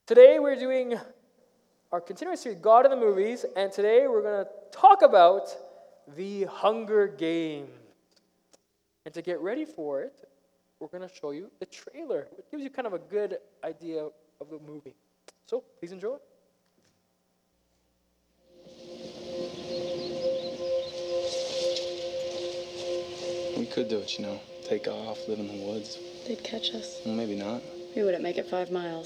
Today we're doing our continuing series, God in the Movies, and today we're going to talk about The Hunger Games. And to get ready for it, we're going to show you the trailer. It gives you kind of a good idea of the movie. So, please enjoy. We could do it, take off, live in the woods. They'd catch us. Well, maybe not. We wouldn't make it 5 miles.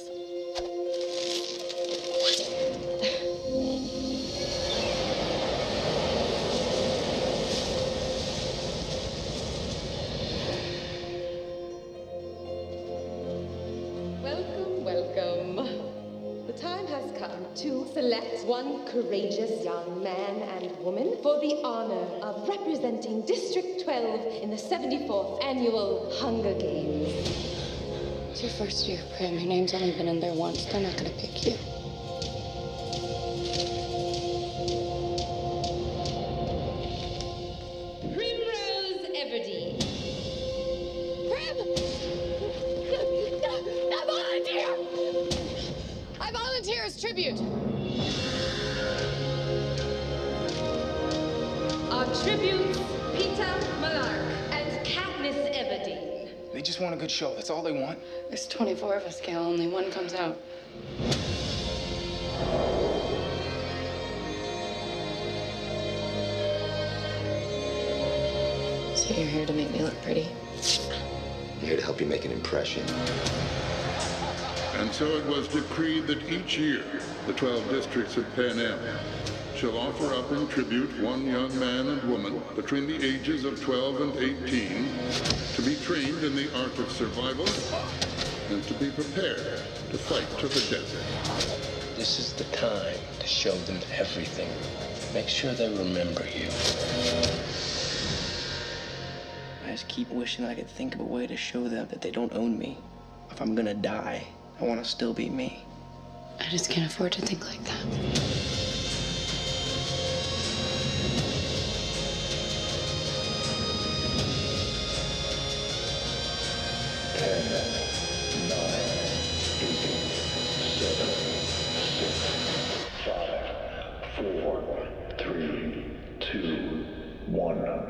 Welcome. The time has come to select one courageous young man and woman for the honor of representing District 12 in the 74th Annual Hunger Games. It's your first year, Prim. Your name's only been in there once. They're not gonna pick you. Primrose Everdeen. I volunteer as tribute. Our tributes, Peter Malark and Katniss Everdeen. They just want a good show. That's all they want. There's 24 of us, Gail. Only one comes out. So you're here to make me look pretty? I'm here to help you make an impression. And so it was decreed that each year, the 12 districts of Pan Am shall offer up in tribute one young man and woman between the ages of 12 and 18 to be trained in the art of survival and to be prepared to fight to the death. This is the time to show them everything. Make sure they remember you. I just keep wishing I could think of a way to show them that they don't own me. If I'm gonna die, I want to still be me. I just can't afford to think like that. 10, 9, 8, 7, 6, 5, 4, 3, 2, 1.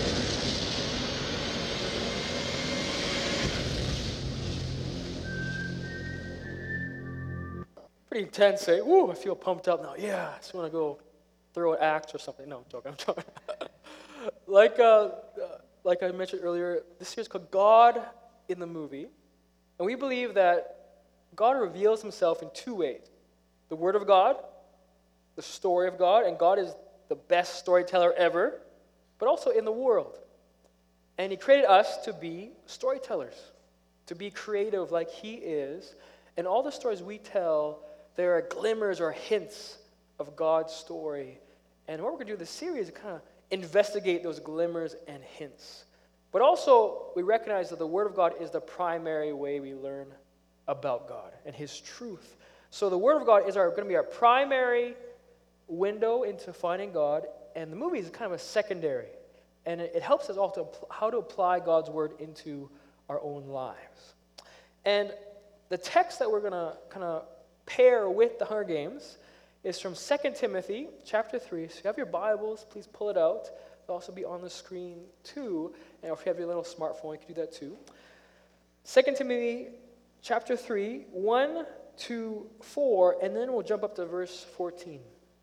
Pretty intense, eh? Ooh, I feel pumped up now. Yeah, I just want to go throw an axe or something. No, I'm joking. like I mentioned earlier, this series is called God in the Movie. And we believe that God reveals himself in two ways. The Word of God, the story of God, and God is the best storyteller ever, but also in the world. And he created us to be storytellers, to be creative like he is. And all the stories we tell, there are glimmers or hints of God's story. And what we're going to do in this series is kind of investigate those glimmers and hints. But also, we recognize that the Word of God is the primary way we learn about God and his truth. So the Word of God is going to be our primary window into finding God, and the movie is kind of a secondary. And it helps us also how to apply God's Word into our own lives. And the text that we're going to kind of pair with the Hunger Games is from 2 Timothy chapter 3. So if you have your Bibles, please pull it out. It'll also be on the screen too. And if you have your little smartphone, you can do that too. 2 Timothy chapter 3, 1 to 4, and then we'll jump up to verse 14.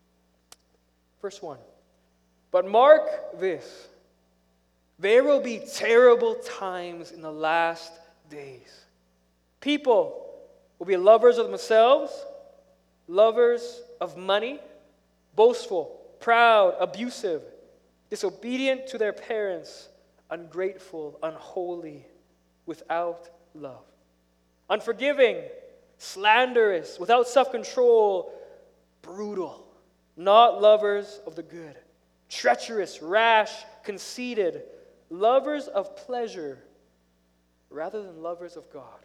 Verse 1. But mark this, there will be terrible times in the last days. People will be lovers of themselves, lovers of money, boastful, proud, abusive, disobedient to their parents, ungrateful, unholy, without love, unforgiving, slanderous, without self-control, brutal, not lovers of the good, treacherous, rash, conceited, lovers of pleasure rather than lovers of God.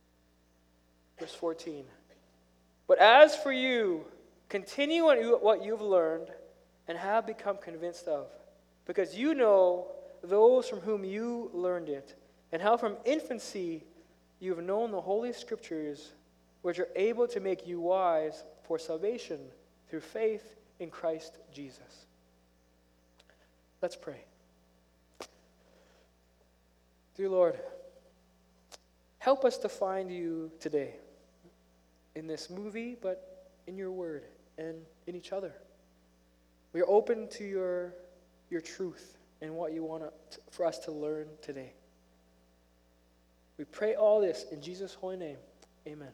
Verse 14. But as for you, continue on what you've learned and have become convinced of, because you know those from whom you learned it, and how from infancy you have known the Holy Scriptures, which are able to make you wise for salvation through faith in Christ Jesus. Let's pray. Dear Lord, help us to find you today in this movie, but in your word and in each other. We are open to your truth and what you want for us to learn today. We pray all this in Jesus' holy name. Amen.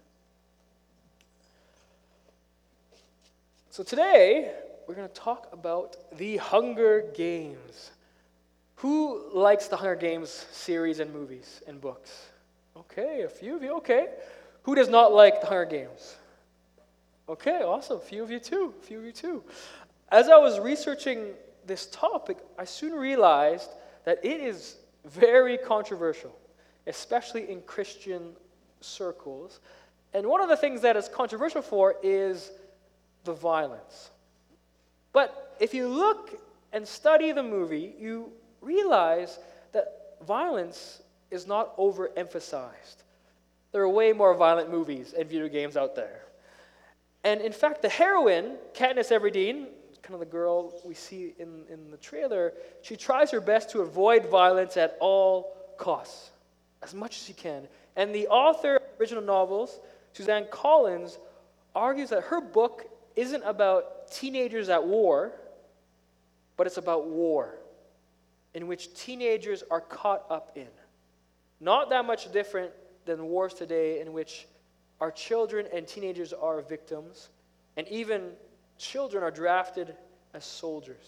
So today, we're going to talk about the Hunger Games. Who likes the Hunger Games series and movies and books? Okay, a few of you. Okay. Who does not like the Hunger Games? Okay, awesome. A few of you too. As I was researching this topic, I soon realized that it is very controversial, especially in Christian circles. And one of the things that it's controversial for is the violence. But if you look and study the movie, you realize that violence is not overemphasized. There are way more violent movies and video games out there. And in fact, the heroine, Katniss Everdeen, kind of the girl we see in the trailer, she tries her best to avoid violence at all costs, as much as she can. And the author of the original novels, Suzanne Collins, argues that her book isn't about teenagers at war, but it's about war, in which teenagers are caught up in. Not that much different than wars today, in which our children and teenagers are victims, and even children are drafted as soldiers.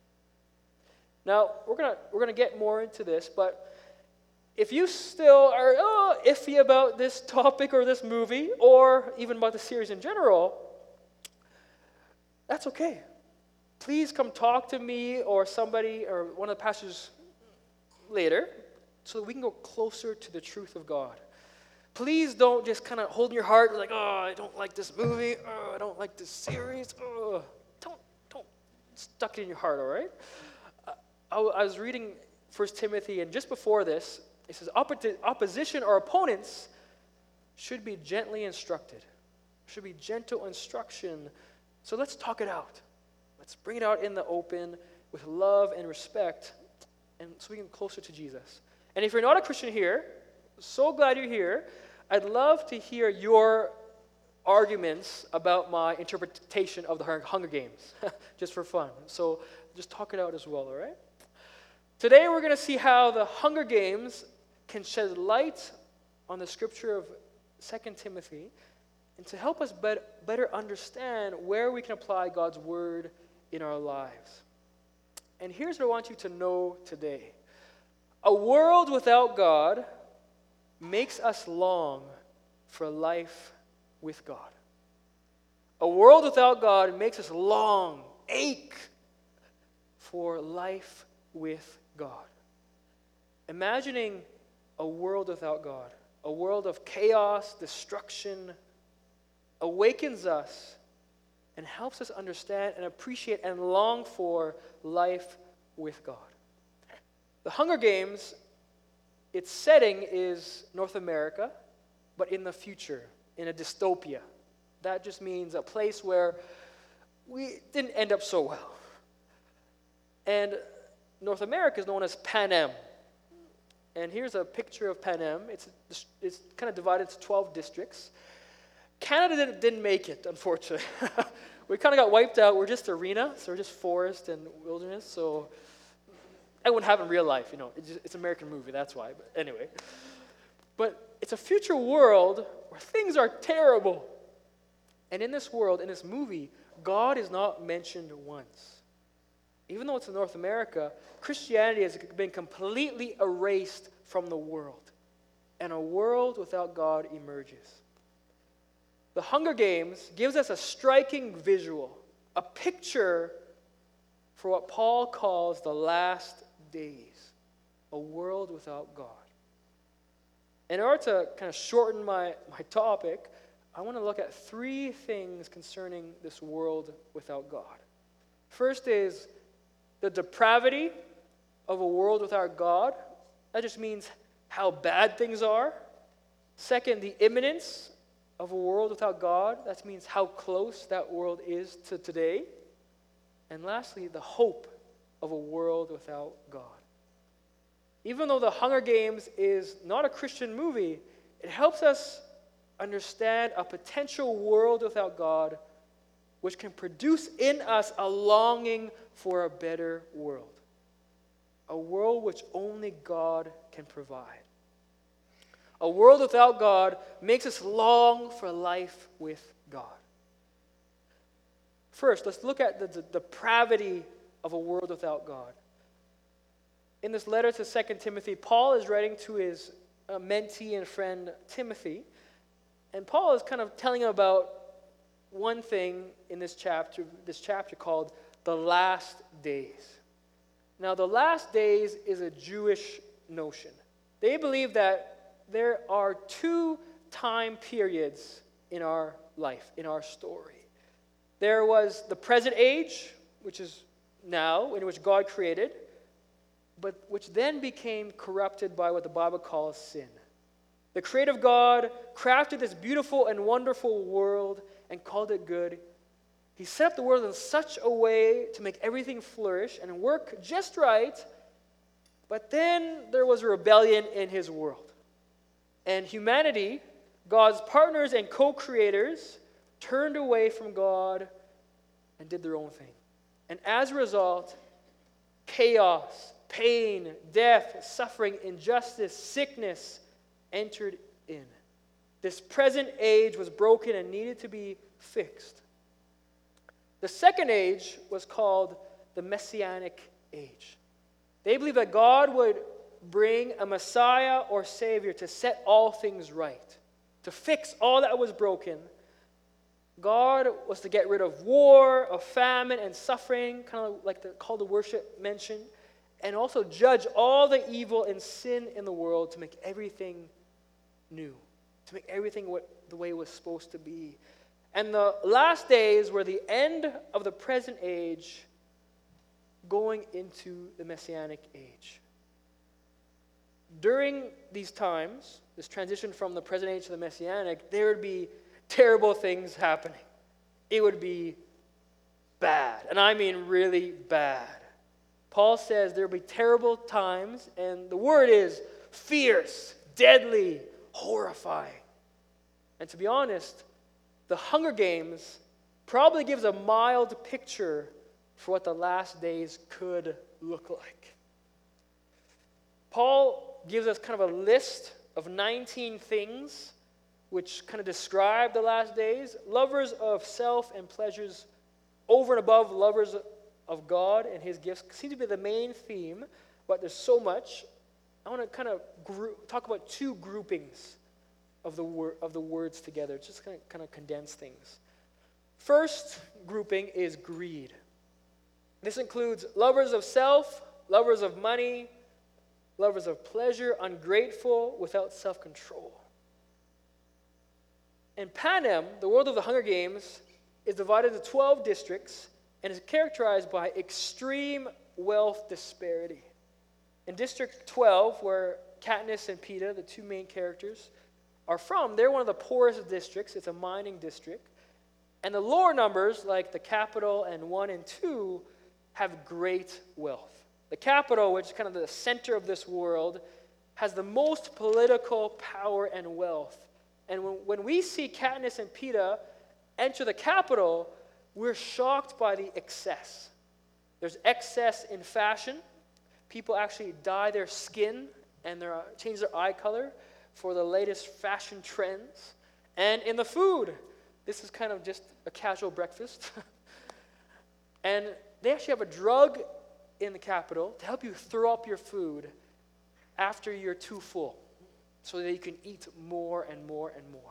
Now, we're gonna get more into this, but if you still are iffy about this topic or this movie, or even about the series in general, that's okay. Please come talk to me or somebody or one of the pastors later so that we can go closer to the truth of God. Please don't just kind of hold in your heart like, I don't like this movie, I don't like this series, Don't stuck it in your heart, all right? I was reading 1 Timothy, and just before this, it says, opposition or opponents should be gently instructed. Should be gentle instruction. So let's talk it out. Let's bring it out in the open with love and respect, and so we can get closer to Jesus. And if you're not a Christian here, so glad you're here. I'd love to hear your arguments about my interpretation of the Hunger Games, just for fun. So just talk it out as well, all right? Today we're going to see how the Hunger Games can shed light on the scripture of 2 Timothy, and to help us better understand where we can apply God's word in our lives. And here's what I want you to know today. A world without God makes us long for life with God. A world without God makes us long, ache for life with God. Imagining a world without God, a world of chaos, destruction, awakens us and helps us understand and appreciate and long for life with God. The Hunger Games, its setting is North America, but in the future, in a dystopia. That just means a place where we didn't end up so well. And North America is known as Panem. And here's a picture of Panem. It's kind of divided into 12 districts. Canada didn't make it, unfortunately. We kind of got wiped out. We're just arena, so we're just forest and wilderness. So I wouldn't have in real life, It's an American movie, that's why. But anyway. But it's a future world where things are terrible. And in this world, in this movie, God is not mentioned once. Even though it's in North America, Christianity has been completely erased from the world. And a world without God emerges. The Hunger Games gives us a striking visual, a picture for what Paul calls the last days, a world without God. In order to kind of shorten my topic, I want to look at three things concerning this world without God. First is the depravity of a world without God. That just means how bad things are. Second, the imminence of a world without God. That means how close that world is to today. And lastly, the hope of a world without God. Even though The Hunger Games is not a Christian movie, it helps us understand a potential world without God, which can produce in us a longing for a better world. A world which only God can provide. A world without God makes us long for life with God. First, let's look at the depravity of a world without God. In this letter to 2 Timothy, Paul is writing to his mentee and friend Timothy. And Paul is kind of telling him about one thing in this chapter called the last days. Now, the last days is a Jewish notion. They believe that there are two time periods in our life, in our story. There was the present age, which is now, in which God created, but which then became corrupted by what the Bible calls sin. The creative God crafted this beautiful and wonderful world and called it good. He set up the world in such a way to make everything flourish and work just right, but then there was a rebellion in his world. And humanity, God's partners and co-creators, turned away from God and did their own thing. And as a result, chaos, pain, death, suffering, injustice, sickness entered in. This present age was broken and needed to be fixed. The second age was called the Messianic age. They believed that God would bring a Messiah or Savior to set all things right, to fix all that was broken. God was to get rid of war, of famine, and suffering, kind of like the call to worship mentioned, and also judge all the evil and sin in the world to make everything new, to make everything the way it was supposed to be. And the last days were the end of the present age going into the Messianic age. During these times, this transition from the present age to the Messianic, there would be terrible things happening. It would be bad, and I mean really bad. Paul says there will be terrible times, and the word is fierce, deadly, horrifying. And to be honest, the Hunger Games probably gives a mild picture for what the last days could look like. Paul gives us kind of a list of 19 things which kind of describe the last days. Lovers of self and pleasures over and above lovers of God and his gifts seem to be the main theme, but there's so much. I want to kind of talk about two groupings of the words together, just kind of condense things. First grouping is greed. This includes lovers of self, lovers of money, lovers of pleasure, ungrateful, without self-control. And Panem, the world of the Hunger Games, is divided into 12 districts and is characterized by extreme wealth disparity. In District 12, where Katniss and Peeta, the two main characters, are from, they're one of the poorest districts. It's a mining district. And the lower numbers, like the capital and 1 and 2, have great wealth. The capital, which is kind of the center of this world, has the most political power and wealth. And when we see Katniss and Peeta enter the capital, we're shocked by the excess. There's excess in fashion. People actually dye their skin and change their eye color for the latest fashion trends. And in the food, this is kind of just a casual breakfast. And they actually have a drug in the capital to help you throw up your food after you're too full, so that you can eat more and more and more.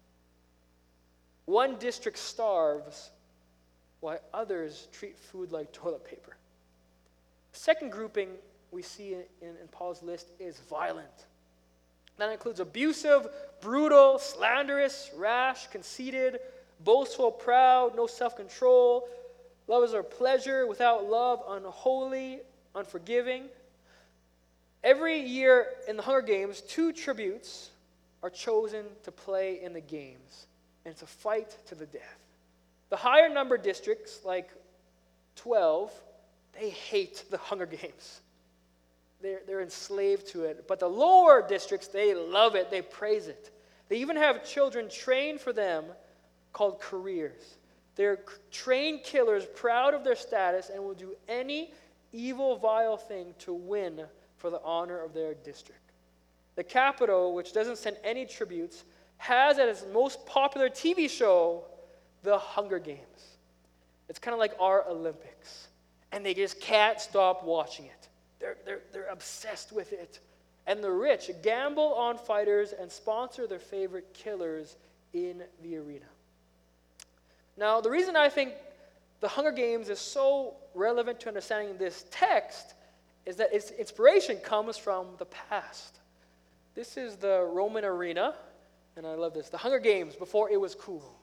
One district starves while others treat food like toilet paper. Second grouping we see in Paul's list is violent. That includes abusive, brutal, slanderous, rash, conceited, boastful, proud, no self-control, lovers of pleasure without love, unholy, unforgiving. Every year in the Hunger Games, 2 tributes are chosen to play in the games. and it's a fight to the death. The higher number districts, like 12, they hate the Hunger Games. They're enslaved to it. But the lower districts, they love it. They praise it. They even have children trained for them called careers. They're trained killers, proud of their status, and will do any evil, vile thing to win for the honor of their district. The capital, which doesn't send any tributes, has at its most popular TV show the Hunger Games. It's kind of like our Olympics. And they just can't stop watching it. They're obsessed with it. And the rich gamble on fighters and sponsor their favorite killers in the arena. Now, the reason I think the Hunger Games is so relevant to understanding this text is that its inspiration comes from the past. This is the Roman arena, and I love this, the Hunger Games before it was cool.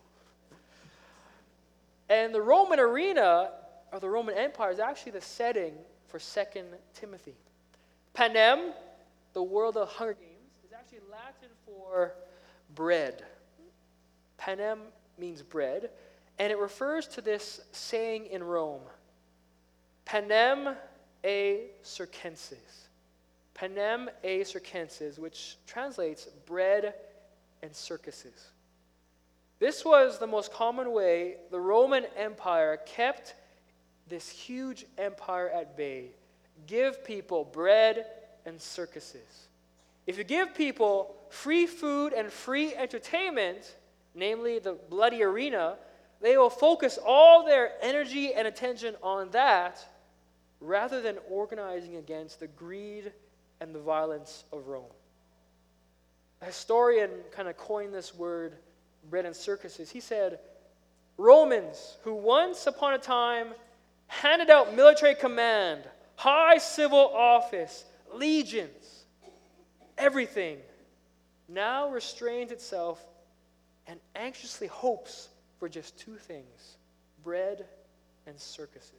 And the Roman arena, or the Roman Empire, is actually the setting for 2 Timothy. Panem, the world of Hunger Games, is actually Latin for bread. Panem means bread, and it refers to this saying in Rome, Panem e circenses. Panem e circenses, which translates bread and circuses. This was the most common way the Roman Empire kept this huge empire at bay. Give people bread and circuses. If you give people free food and free entertainment, namely the bloody arena, they will focus all their energy and attention on that rather than organizing against the greed and the violence of Rome. A historian kind of coined this word, bread and circuses. He said, Romans, who once upon a time handed out military command, high civil office, legions, everything, now restrains itself and anxiously hopes for just two things, bread and circuses.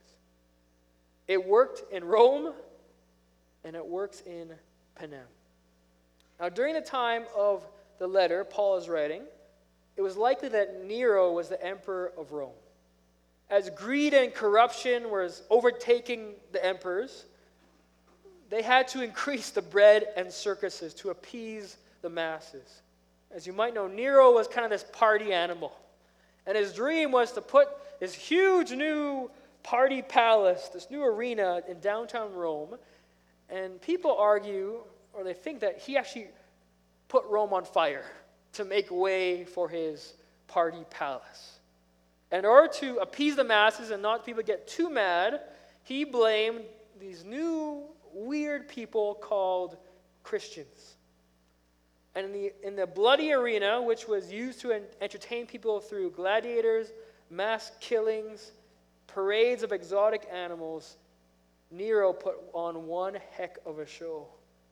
It worked in Rome, and it works in Panem. Now, during the time of the letter Paul is writing, it was likely that Nero was the emperor of Rome. As greed and corruption was overtaking the emperors, they had to increase the bread and circuses to appease the masses. As you might know, Nero was kind of this party animal. And his dream was to put this huge new party palace, this new arena in downtown Rome. And people argue, or they think that he actually put Rome on fire to make way for his party palace. In order to appease the masses and not people get too mad, he blamed these new weird people called Christians. And in the bloody arena, which was used to entertain people through gladiators, mass killings, parades of exotic animals, Nero put on one heck of a show.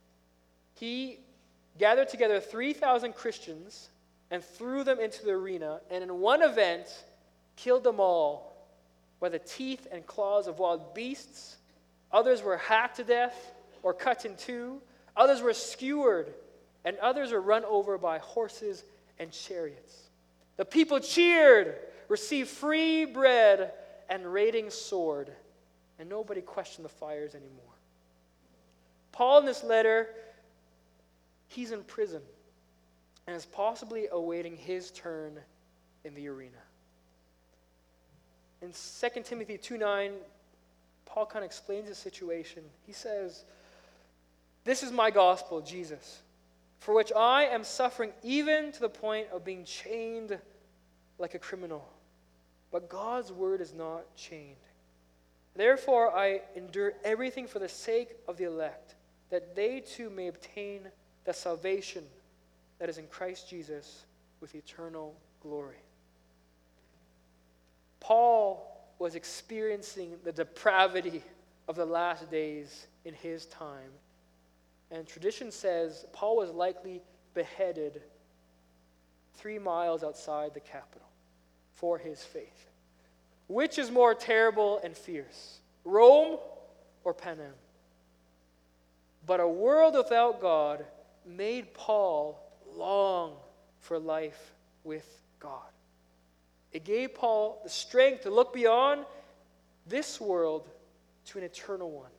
He gathered together 3,000 Christians and threw them into the arena, and in one event, killed them all by the teeth and claws of wild beasts. Others were hacked to death or cut in two. Others were skewered, and others were run over by horses and chariots. The people cheered, received free bread and raiding sword, and nobody questioned the fires anymore. Paul, in this letter, he's in prison and is possibly awaiting his turn in the arena. In 2 Timothy 2:9, Paul kind of explains the situation. He says, "This is my gospel, Jesus, for which I am suffering even to the point of being chained like a criminal. But God's word is not chained. Therefore I endure everything for the sake of the elect, that they too may obtain the salvation that is in Christ Jesus with eternal glory." Paul was experiencing the depravity of the last days in his time. And tradition says Paul was likely beheaded 3 miles outside the capital for his faith. Which is more terrible and fierce, Rome or Panem? But a world without God made Paul long for life with God. It gave Paul the strength to look beyond this world to an eternal one.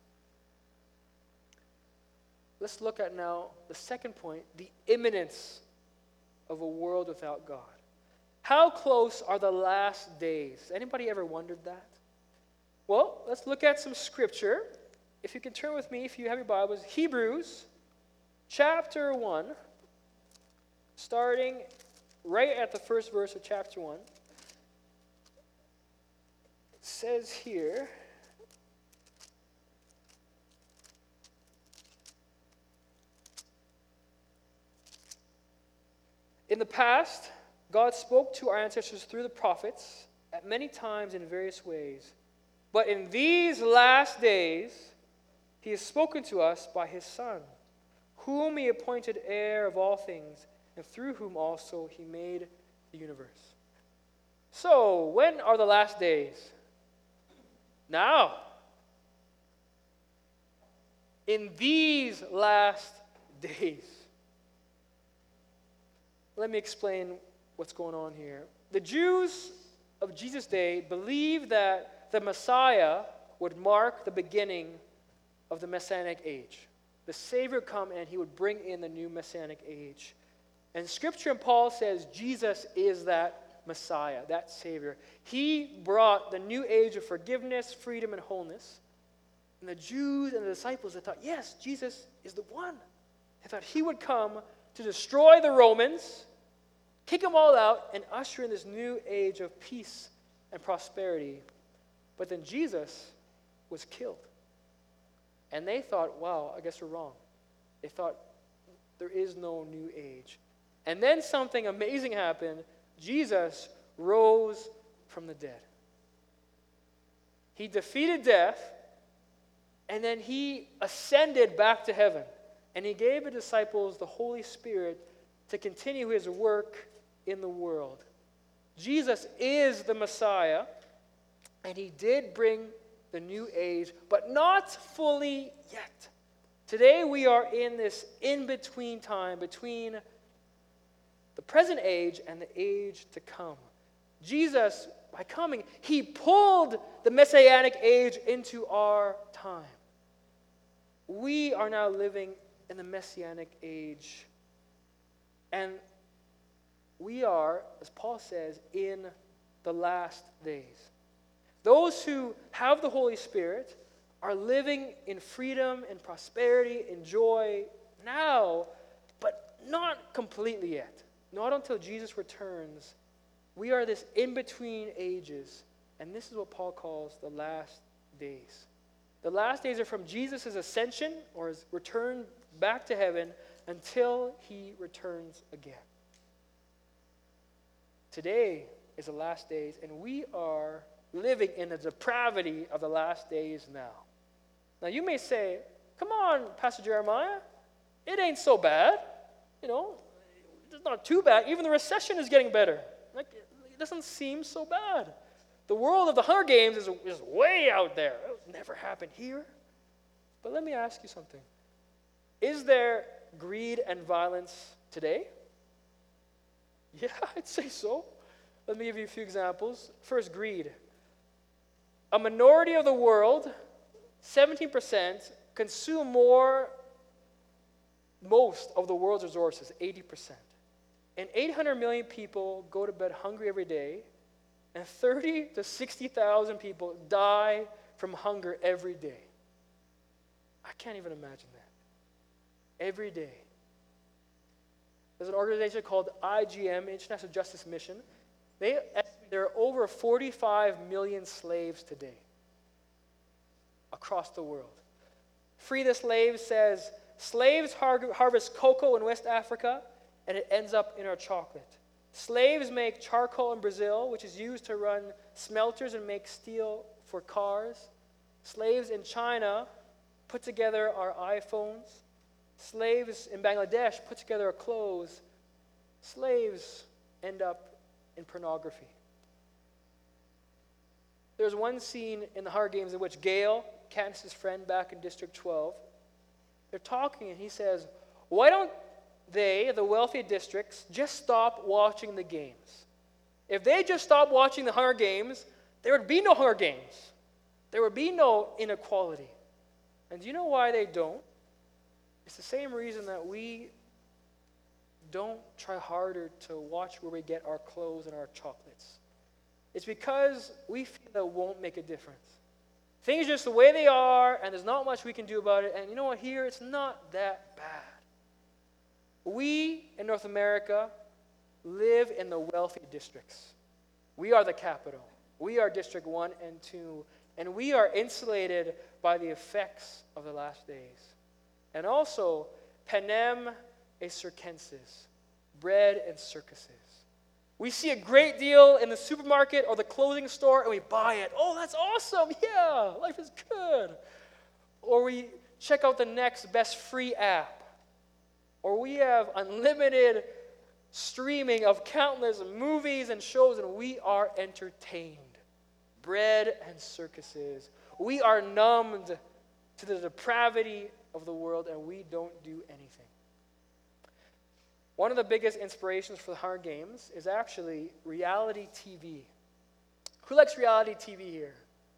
Let's look at now the second point, the imminence of a world without God. How close are the last days? Anybody ever wondered that? Well, let's look at some scripture. If you can turn with me, if you have your Bibles, Hebrews chapter 1, starting right at the first verse of chapter 1. It says here, in the past, God spoke to our ancestors through the prophets at many times in various ways. But in these last days, he has spoken to us by his Son, whom he appointed heir of all things, and through whom also he made the universe. So, when are the last days? Now. In these last days. Let me explain what's going on here. The Jews of Jesus' day believed that the Messiah would mark the beginning of the Messianic age. The Savior would come and he would bring in the new Messianic age. And Scripture and Paul says Jesus is that Messiah, that Savior. He brought the new age of forgiveness, freedom, and wholeness. And the Jews and the disciples, they thought, yes, Jesus is the one. They thought he would come to destroy the Romans, kick them all out, and usher in this new age of peace and prosperity. But then Jesus was killed. And they thought, wow, I guess we're wrong. They thought there is no new age. And then something amazing happened. Jesus rose from the dead. He defeated death, and then he ascended back to heaven. And he gave the disciples the Holy Spirit to continue his work in the world. Jesus is the Messiah, and he did bring the new age, but not fully yet. Today we are in this in-between time between the present age and the age to come. Jesus, by coming, he pulled the Messianic age into our time. We are now living in the Messianic age. And we are, as Paul says, in the last days. Those who have the Holy Spirit are living in freedom and prosperity and joy now, but not completely yet. Not until Jesus returns. We are this in-between ages, and this is what Paul calls the last days. The last days are from Jesus' ascension or his return back to heaven until he returns again. Today is the last days, and we are living in the depravity of the last days now. Now you may say, come on, Pastor Jeremiah, it ain't so bad. You know, it's not too bad. Even the recession is getting better. Like, it doesn't seem so bad. The world of the Hunger Games is way out there. It would never happen here. But let me ask you something. Is there greed and violence today? Yeah, I'd say so. Let me give you a few examples. First, greed. A minority of the world, 17%, consume most of the world's resources, 80%. And 800 million people go to bed hungry every day, and 30 to 60,000 people die from hunger every day. I can't even imagine that. Every day. There's an organization called IGM, International Justice Mission. There are over 45 million slaves today across the world. Free the Slaves says, slaves harvest cocoa in West Africa, and it ends up in our chocolate. Slaves make charcoal in Brazil, which is used to run smelters and make steel for cars. Slaves in China put together our iPhones. Slaves in Bangladesh put together our clothes. Slaves end up in pornography. There's one scene in the Hunger Games in which Gale, Katniss's friend back in District 12, they're talking and he says, why don't they, the wealthy districts, just stop watching the games? If they just stopped watching the Hunger Games, there would be no Hunger Games. There would be no inequality. And do you know why they don't? It's the same reason that we don't try harder to watch where we get our clothes and our chocolates. It's because we feel that it won't make a difference. Things are just the way they are, and there's not much we can do about it. And you know what? Here, it's not that bad. We in North America live in the wealthy districts. We are the capital. We are District 1 and 2, and we are insulated by the effects of the last days. And also, panem et circenses, bread and circuses. We see a great deal in the supermarket or the clothing store, and we buy it. Oh, that's awesome. Yeah, life is good. Or we check out the next best free app. Or we have unlimited streaming of countless movies and shows, and we are entertained. Bread and circuses. We are numbed to the depravity of the world, and we don't do anything. One of the biggest inspirations for the Hunger Games is actually reality TV. Who likes reality TV here?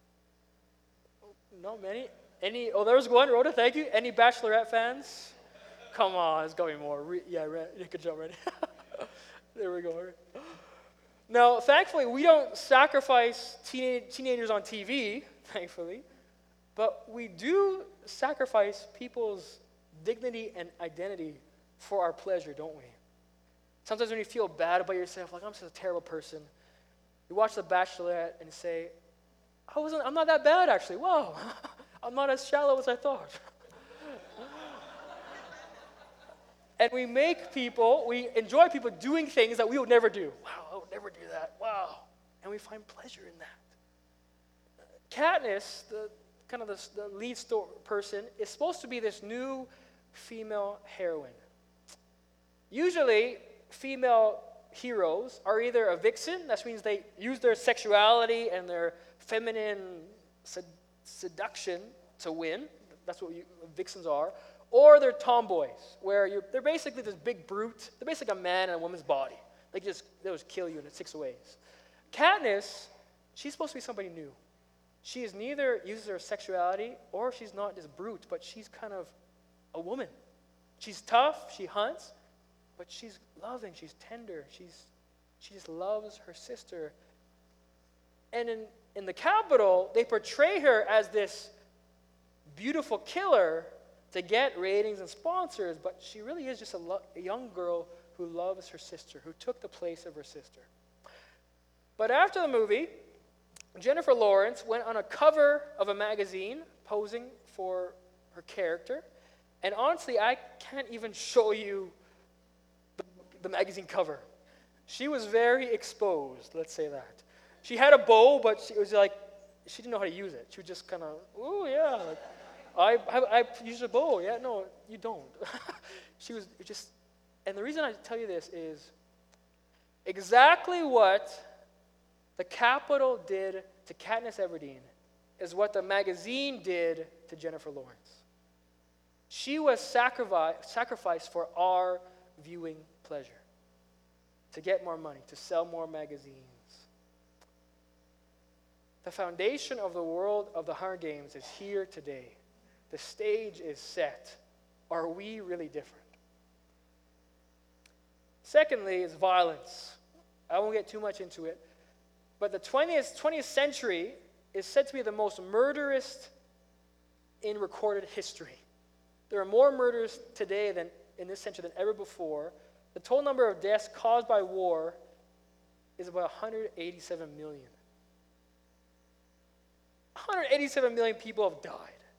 Not many? Oh, there's one, Rhoda, thank you. Any Bachelorette fans? Come on, there's got to be more. Good job, Randy. There we go. Now, thankfully, we don't sacrifice teenagers on TV, thankfully, but we do sacrifice people's dignity and identity for our pleasure, don't we? Sometimes when you feel bad about yourself, like I'm just a terrible person, you watch The Bachelorette and you say, I'm not that bad actually. Wow, I'm not as shallow as I thought. And we enjoy people doing things that we would never do. Wow, I would never do that. Wow. And we find pleasure in that. Katniss, the lead person, is supposed to be this new female heroine. Usually, female heroes are either a vixen, that means they use their sexuality and their feminine seduction to win. That's what vixens are. Or they're tomboys, where they're basically this big brute. They're basically a man in a woman's body. They'll just kill you in 6 ways. Katniss, she's supposed to be somebody new. She is neither uses her sexuality, or she's not this brute, but she's kind of a woman. She's tough, she hunts, but she's loving, she's tender, she just loves her sister. And in the Capitol, they portray her as this beautiful killer to get ratings and sponsors, but she really is just a young girl who loves her sister, who took the place of her sister. But after the movie, Jennifer Lawrence went on a cover of a magazine posing for her character, and honestly, I can't even show you the magazine cover. She was very exposed, let's say that. She had a bow, but she didn't know how to use it. She was just kind of, ooh, yeah, I use a bow. Yeah, no, you don't. She was just, and the reason I tell you this is exactly what the Capitol did to Katniss Everdeen is what the magazine did to Jennifer Lawrence. She was sacrificed for our viewing pleasure, to get more money, to sell more magazines. The foundation of the world of the Hunger Games is here today. The stage is set. Are we really different? Secondly is violence. I won't get too much into it, but the 20th century is said to be the most murderous in recorded history. There are more murders today than in this century than ever before. The total number of deaths caused by war is about 187 million. 187 million people have died.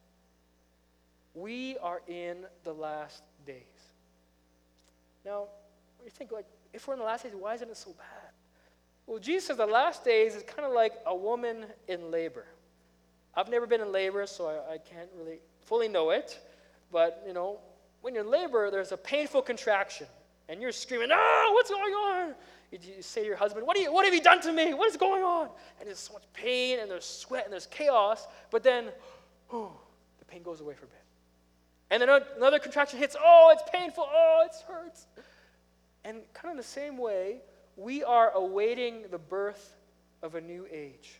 We are in the last days. Now, you think, if we're in the last days, why isn't it so bad? Well, Jesus says the last days is kind of like a woman in labor. I've never been in labor, so I can't really fully know it. But, when you're in labor, there's a painful contraction. And you're screaming, "Oh, what's going on?" You say to your husband, what have you done to me? What is going on? And there's so much pain, and there's sweat, and there's chaos. But then, the pain goes away for a bit. And then another contraction hits. Oh, it's painful. Oh, it hurts. And kind of the same way, we are awaiting the birth of a new age.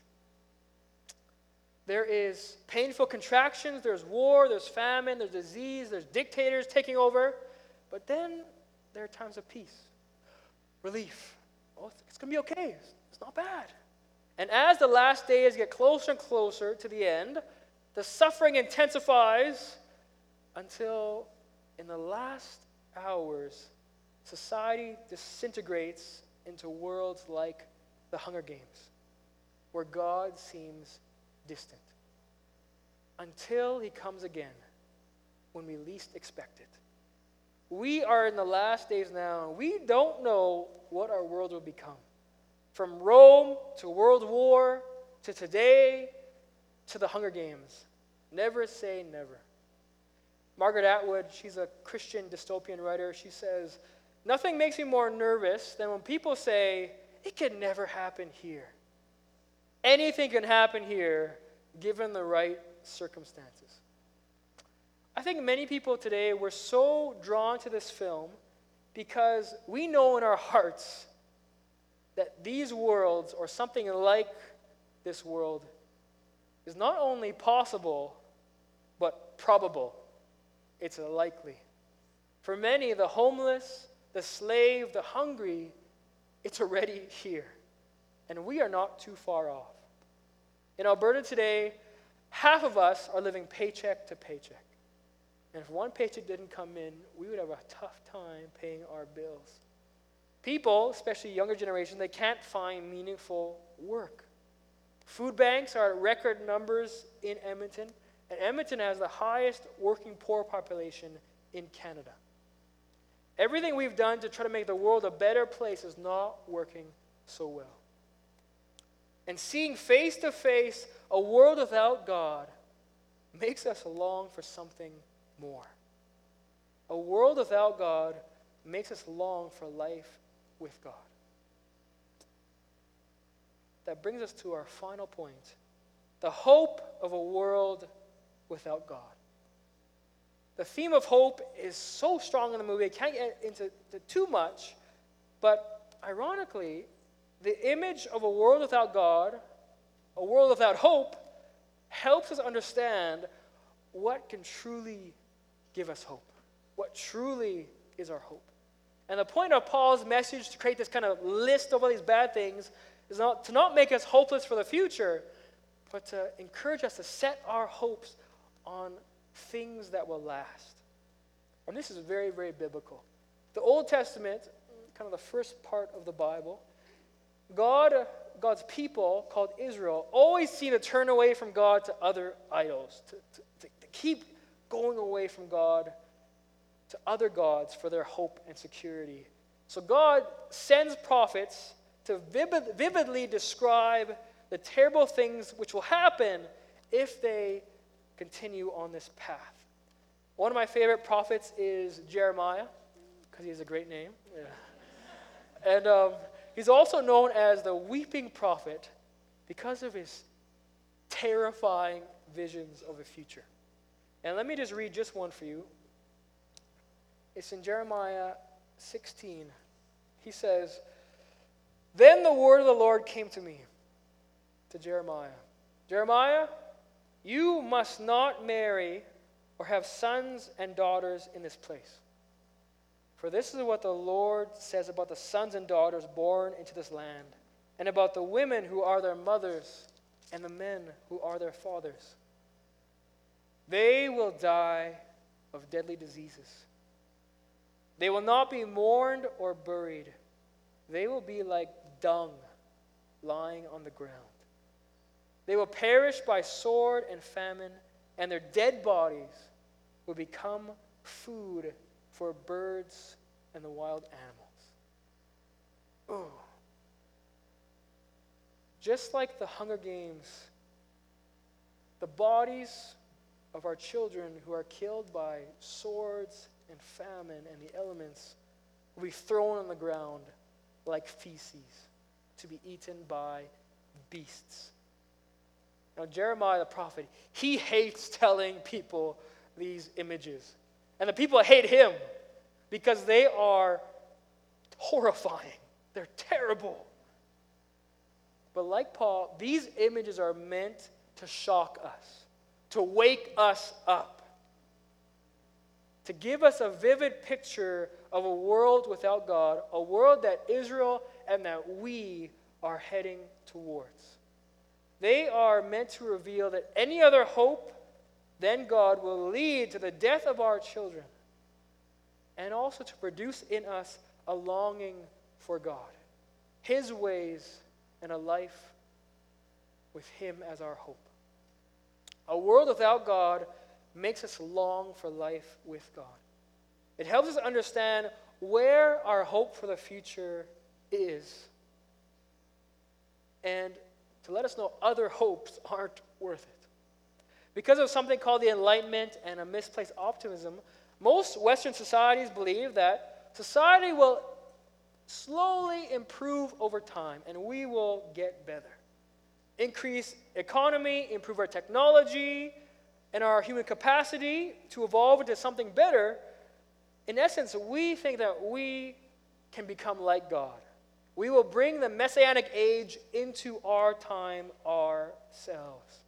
There is painful contractions, there's war, there's famine, there's disease, there's dictators taking over. But then there are times of peace, relief. Oh, it's going to be okay. It's not bad. And as the last days get closer and closer to the end, the suffering intensifies until in the last hours, society disintegrates into worlds like the Hunger Games, where God seems distant, until he comes again when we least expect it. We are in the last days now, and we don't know what our world will become. From Rome to World War to today to the Hunger Games. Never say never. Margaret Atwood, she's a Christian dystopian writer. She says, "Nothing makes me more nervous than when people say, it could never happen here. Anything can happen here given the right circumstances." I think many people today were so drawn to this film because we know in our hearts that these worlds, or something like this world, is not only possible, but probable. It's likely. For many, the homeless, the slave, the hungry, it's already here. And we are not too far off. In Alberta today, half of us are living paycheck to paycheck. And if one paycheck didn't come in, we would have a tough time paying our bills. People, especially younger generation, they can't find meaningful work. Food banks are at record numbers in Edmonton, and Edmonton has the highest working poor population in Canada. Everything we've done to try to make the world a better place is not working so well. And seeing face to face a world without God makes us long for something more. A world without God makes us long for life with God. That brings us to our final point. The hope of a world without God. The theme of hope is so strong in the movie, I can't get into too much, but ironically, the image of a world without God, a world without hope, helps us understand what can truly give us hope, what truly is our hope. And the point of Paul's message to create this kind of list of all these bad things is not to not make us hopeless for the future, but to encourage us to set our hopes on things that will last. And this is very, very biblical. The Old Testament, kind of the first part of the Bible, God's people, called Israel, always seem to turn away from God to other idols, to keep going away from God to other gods for their hope and security. So God sends prophets to vividly describe the terrible things which will happen if they continue on this path. One of my favorite prophets is Jeremiah, because he has a great name. Yeah. And he's also known as the weeping prophet because of his terrifying visions of the future. And let me just read just one for you. It's in Jeremiah 16. He says, "Then the word of the Lord came to me," to Jeremiah. "Jeremiah, you must not marry or have sons and daughters in this place. For this is what the Lord says about the sons and daughters born into this land, and about the women who are their mothers and the men who are their fathers. They will die of deadly diseases. They will not be mourned or buried. They will be like dung lying on the ground. They will perish by sword and famine, and their dead bodies will become food for birds and the wild animals." Oh. Just like the Hunger Games, the bodies of our children who are killed by swords and famine and the elements will be thrown on the ground like feces to be eaten by beasts. Now, Jeremiah the prophet, he hates telling people these images. And the people hate him because they are horrifying. They're terrible. But like Paul, these images are meant to shock us, to wake us up, to give us a vivid picture of a world without God, a world that Israel and that we are heading towards. They are meant to reveal that any other hope than God will lead to the death of our children, and also to produce in us a longing for God, His ways, and a life with Him as our hope. A world without God makes us long for life with God. It helps us understand where our hope for the future is, and to let us know other hopes aren't worth it. Because of something called the Enlightenment and a misplaced optimism, most Western societies believe that society will slowly improve over time and we will get better. Increase economy, improve our technology, and our human capacity to evolve into something better. In essence, we think that we can become like God. We will bring the Messianic age into our time ourselves.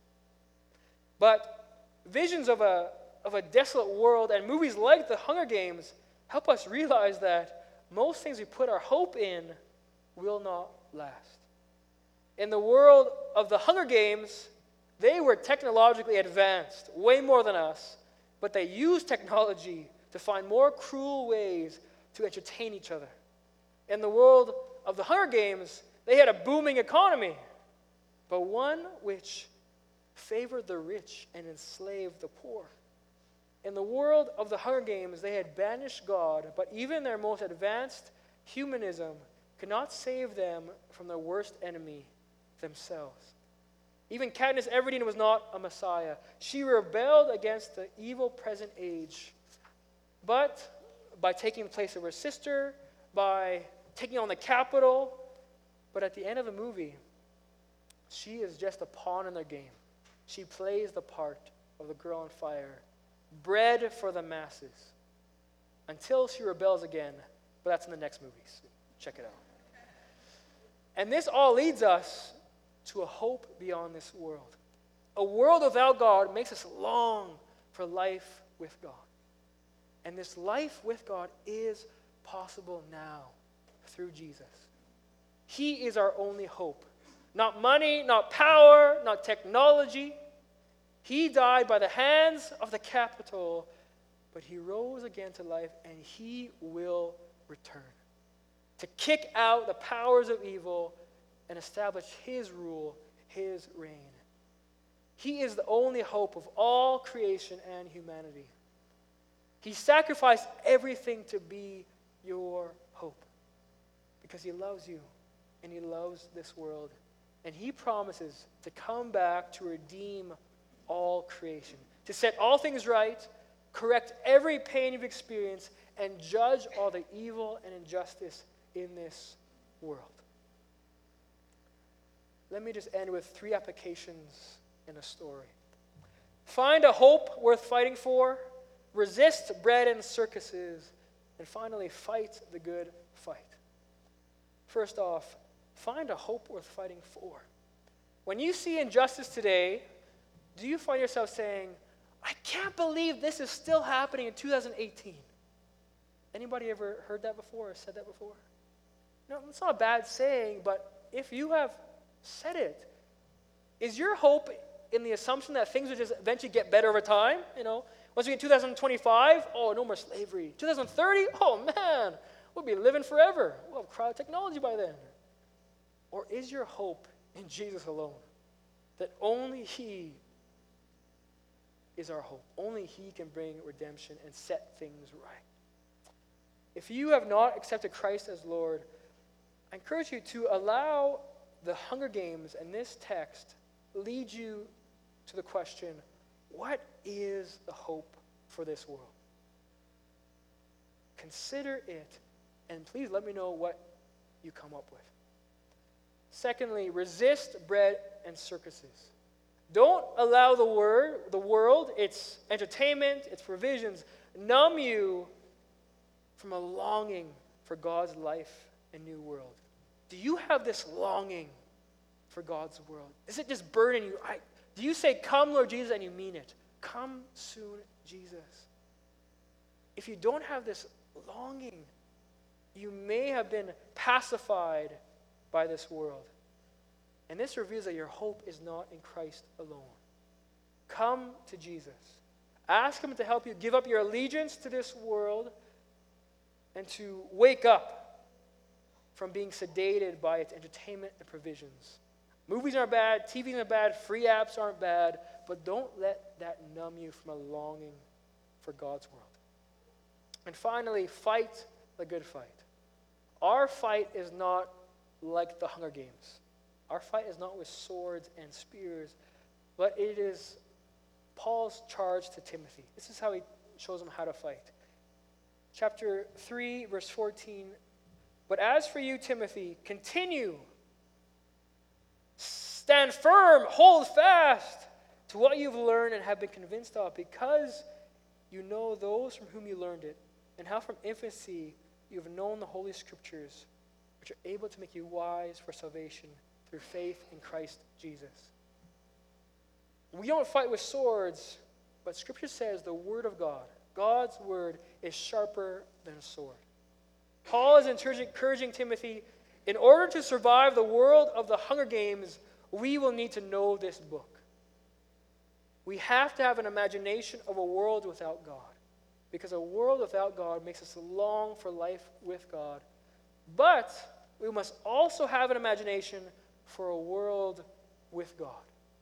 But visions of a desolate world and movies like The Hunger Games help us realize that most things we put our hope in will not last. In the world of The Hunger Games, they were technologically advanced, way more than us, but they used technology to find more cruel ways to entertain each other. In the world of The Hunger Games, they had a booming economy, but one which favored the rich and enslaved the poor. In the world of the Hunger Games, they had banished God, but even their most advanced humanism could not save them from their worst enemy, themselves. Even Katniss Everdeen was not a Messiah. She rebelled against the evil present age, but by taking the place of her sister, by taking on the capital, but at the end of the movie, she is just a pawn in their game. She plays the part of the girl on fire, bread for the masses, until she rebels again, but that's in the next movies. Check it out. And this all leads us to a hope beyond this world. A world without God makes us long for life with God. And this life with God is possible now through Jesus. He is our only hope. Not money, not power, not technology. He died by the hands of the capital, but he rose again to life, and he will return to kick out the powers of evil and establish his rule, his reign. He is the only hope of all creation and humanity. He sacrificed everything to be your hope because he loves you and he loves this world. And he promises to come back to redeem all creation, to set all things right, correct every pain you've experienced, and judge all the evil and injustice in this world. Let me just end with 3 applications in a story. Find a hope worth fighting for, resist bread and circuses, and finally, fight the good fight. First off, find a hope worth fighting for. When you see injustice today, do you find yourself saying, I can't believe this is still happening in 2018? Anybody ever heard that before or said that before? No, it's not a bad saying, but if you have said it, is your hope in the assumption that things will just eventually get better over time? You know, once we get 2025, oh, no more slavery. 2030, oh man, we'll be living forever. We'll have cryo technology by then. Or is your hope in Jesus alone? That only he is our hope. Only he can bring redemption and set things right. If you have not accepted Christ as Lord, I encourage you to allow the Hunger Games and this text lead you to the question, what is the hope for this world? Consider it, and please let me know what you come up with. Secondly, resist bread and circuses. Don't allow the world, its entertainment, its provisions, numb you from a longing for God's life and new world. Do you have this longing for God's world? Is it just burning you? Do you say, come, Lord Jesus, and you mean it? Come soon, Jesus. If you don't have this longing, you may have been pacified by this world. And this reveals that your hope is not in Christ alone. Come to Jesus. Ask him to help you give up your allegiance to this world and to wake up from being sedated by its entertainment and provisions. Movies aren't bad, TVs aren't bad, free apps aren't bad, but don't let that numb you from a longing for God's world. And finally, fight the good fight. Our fight is not like the Hunger Games. Our fight is not with swords and spears, but it is Paul's charge to Timothy. This is how he shows him how to fight. Chapter 3, verse 14. But as for you, Timothy, continue. Stand firm, hold fast to what you've learned and have been convinced of, because you know those from whom you learned it, and how from infancy you have known the Holy Scriptures, which are able to make you wise for salvation through faith in Christ Jesus. We don't fight with swords, but Scripture says the Word of God, God's Word, is sharper than a sword. Paul is encouraging Timothy, in order to survive the world of the Hunger Games, we will need to know this book. We have to have an imagination of a world without God, because a world without God makes us long for life with God. But we must also have an imagination for a world with God,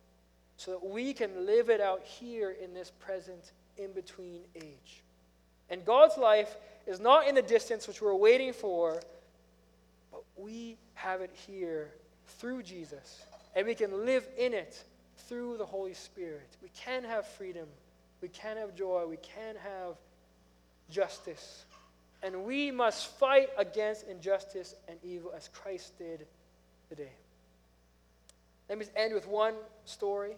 so that we can live it out here in this present in-between age. And God's life is not in the distance which we're waiting for, but we have it here through Jesus. And we can live in it through the Holy Spirit. We can have freedom. We can have joy. We can have justice. And we must fight against injustice and evil as Christ did today. Let me end with one story.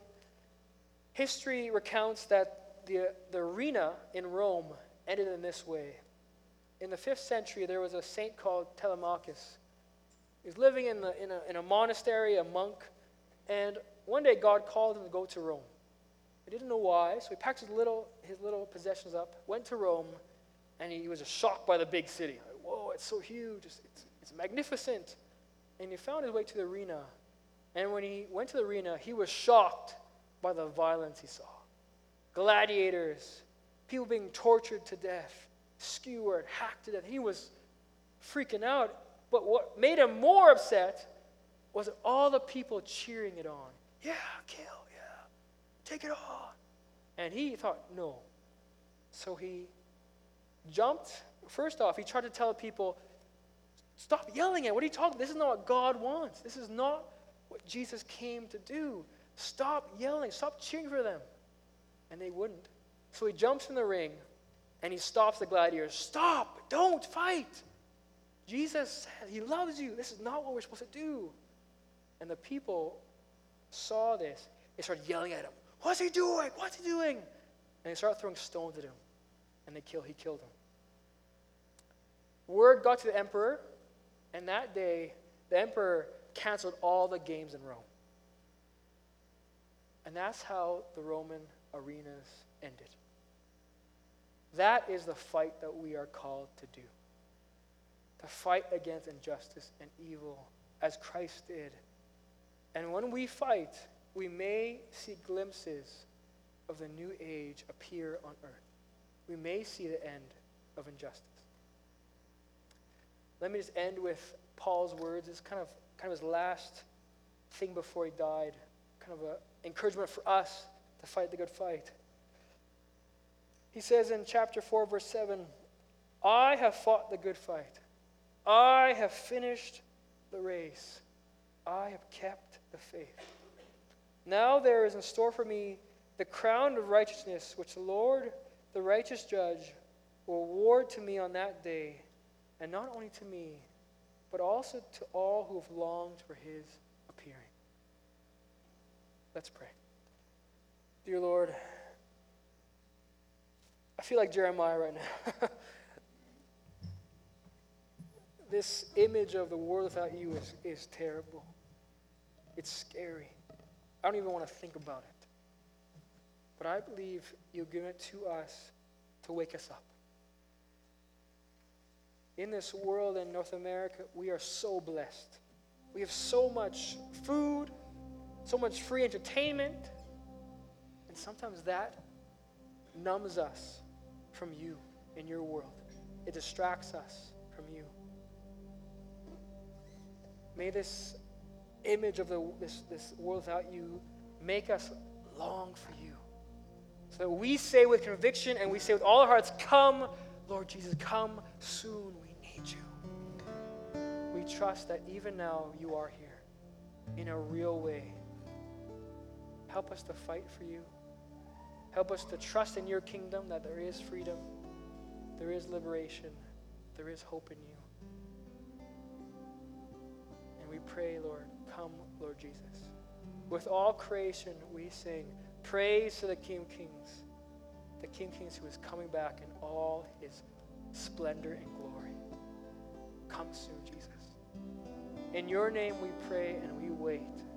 History recounts that the arena in Rome ended in this way. In the 5th century, there was a saint called Telemachus. He was living in a monastery, a monk, and one day God called him to go to Rome. He didn't know why, so he packed his little possessions up, went to Rome, and he was just shocked by the big city. Like, whoa, it's so huge, it's magnificent. And he found his way to the arena, and when he went to the arena, he was shocked by the violence he saw. Gladiators, people being tortured to death, skewered, hacked to death. He was freaking out. But what made him more upset was all the people cheering it on. Yeah, kill, yeah, take it on. And he thought, no. So he jumped. First off, he tried to tell people, stop yelling at, what are you talking about? This is not what God wants. This is not what Jesus came to do. Stop yelling, stop cheering for them. And they wouldn't. So he jumps in the ring and he stops the gladiators. Stop, don't fight. Jesus said, he loves you. This is not what we're supposed to do. And the people saw this. They started yelling at him. What's he doing? What's he doing? And they started throwing stones at him. And he killed him. Word got to the emperor, and that day, the emperor canceled all the games in Rome. And that's how the Roman arenas ended. That is the fight that we are called to do. To fight against injustice and evil as Christ did. And when we fight, we may see glimpses of the new age appear on earth. We may see the end of injustice. Let me just end with Paul's words. It's kind of his last thing before he died. Kind of an encouragement for us to fight the good fight. He says in chapter 4, verse 7, I have fought the good fight. I have finished the race. I have kept the faith. Now there is in store for me the crown of righteousness, which the Lord, the righteous judge, will award to me on that day, and not only to me, but also to all who have longed for his appearing. Let's pray. Dear Lord, I feel like Jeremiah right now. this image of the world without you is terrible. It's scary. I don't even want to think about it. But I believe you've given it to us to wake us up. In this world in North America, we are so blessed. We have so much food, so much free entertainment, and sometimes that numbs us from you in your world. It distracts us from you. May this image of this world without you make us long for you. So that we say with conviction and we say with all our hearts, come, Lord Jesus, come soon. We need you. We trust that even now you are here in a real way. Help us to fight for you. Help us to trust in your kingdom, that there is freedom, there is liberation, there is hope in you. And we pray, Lord, come, Lord Jesus. With all creation, we sing praise to the King of Kings who is coming back in all his splendor and glory. Come soon, Jesus. In your name we pray and we wait.